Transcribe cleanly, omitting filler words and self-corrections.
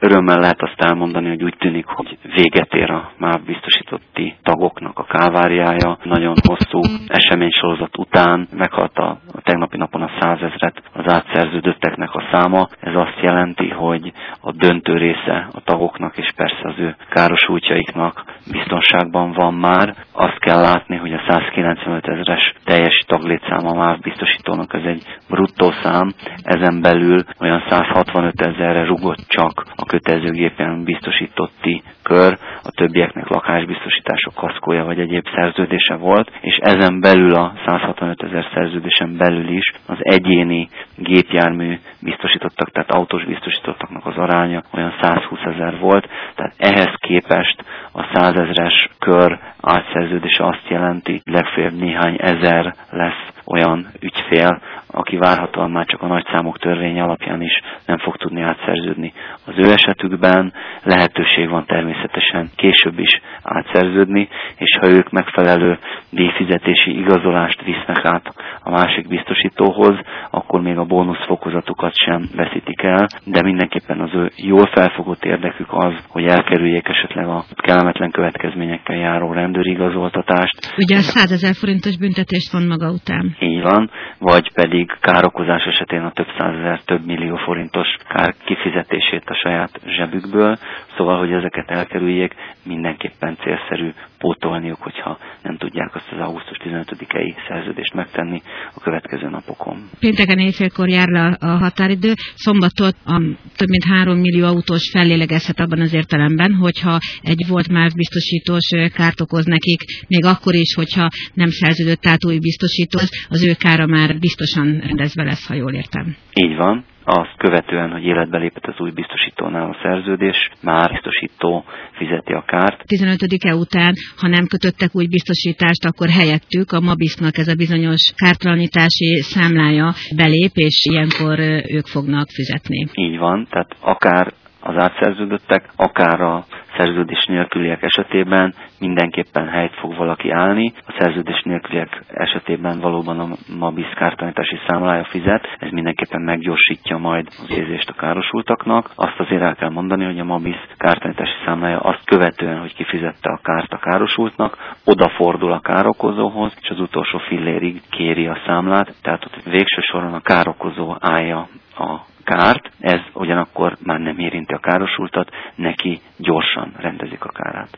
Örömmel lehet azt elmondani, hogy úgy tűnik, hogy véget ér a MÁV biztosítotti tagoknak a káváriája. Nagyon hosszú eseménysorozat után meghalt a tegnapi napon a 100 000 az átszerződötteknek a száma. Ez azt jelenti, hogy a döntő része a tagoknak és persze az ő károsultjaiknak biztonságban van már. Azt kell látni, hogy a 195 000-es teljes taglétszám a MÁV biztosítónak, ez egy bruttó szám, ezen belül olyan 165 000-re rugott csak a kötelező gépjármű biztosítotti kör, a többieknek lakásbiztosítások, kaszkója vagy egyéb szerződése volt, és ezen belül a 165 000 szerződésen belül is az egyéni gépjármű biztosítottak, tehát autós biztosítottaknak az aránya olyan 120 000 volt, tehát ehhez képest a 100 000-es kör átszerződése azt jelenti, legfeljebb néhány ezer lesz olyan ügyfél, aki várhatóan már csak a nagyszámok törvénye alapján is nem fog tudni átszerződni. Az ő esetükben lehetőség van természetesen később is átszerződni, és ha ők megfelelő díjfizetési igazolást visznek át a másik biztosítóhoz, akkor még a bónuszfokozatukat sem veszítik el, de mindenképpen az ő jól felfogott érdekük az, hogy elkerüljék esetleg a kellemetlen következményekkel járó rendőrigazoltatást. Ugye a 100 000 forintos büntetést von maga után. Így van, vagy pedig károkozás esetén a több 100 000, több millió forintos kár kifizetését a saját zsebükből, szóval, hogy ezeket elkerüljék, mindenképpen célszerű pótolniuk, hogyha nem tudják azt az augusztus 15-i szerződést megtenni a következő napokon. Pénteken éjfélkor jár le a határidő, szombaton a több mint 3 millió autós fellélegezhet abban az értelemben, hogyha egy volt MÁV biztosítós kárt okoz nekik, még akkor is, hogyha nem szerződött át új biztosítós, az ő kára már biztosan rendezve lesz, ha jól értem. Így van. Azt követően, hogy életbe lépett az új biztosítónál a szerződés, már biztosító fizeti a kárt. 15-e után, ha nem kötöttek új biztosítást, akkor helyettük a MABIS-nak ez a bizonyos kártalanítási számlája belép, és ilyenkor ők fognak fizetni. Így van, tehát akár az átszerződöttek, akár a szerződés nélküliek esetében mindenképpen helyt fog valaki állni. A szerződés nélküliek esetében valóban a MABIS kártalanítási számlája fizet, ez mindenképpen meggyorsítja majd az érzést a károsultaknak. Azt azért el kell mondani, hogy a MABIS kártalanítási számlája azt követően, hogy kifizette a kárt a károsultnak, odafordul a károkozóhoz, és az utolsó fillérig kéri a számlát, tehát ott végső soron a károkozó állja a kárt, ez ugyanakkor már nem érinti a károsultat, neki gyorsan rendezik a kárát.